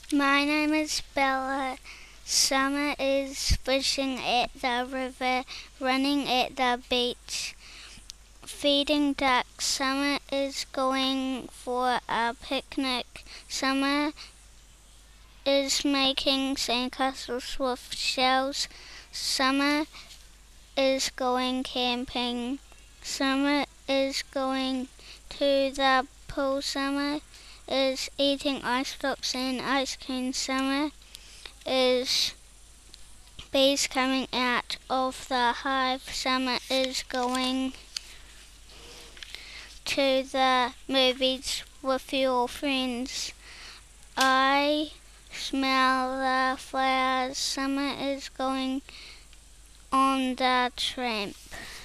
My name is Bella. Summer is fishing at the river, running at the beach, feeding ducks. Summer is going for a picnic. Summer is making sandcastles with shells. Summer is going camping. Summer is going to the pool. Summer is eating ice blocks and ice cream. Summer is bees coming out of the hive. Summer is going to the movies with your friends. I smell the flowers. Summer is going on the tramp.